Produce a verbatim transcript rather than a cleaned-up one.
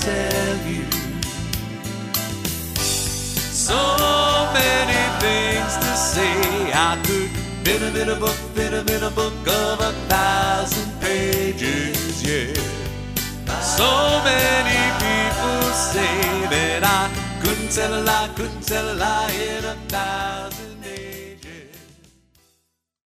tell you. So many things to say. I could fit a bit a book, fit a bit a book of a thousand pages, yeah. So many people say that I couldn't tell a lie, couldn't tell a lie in a thousand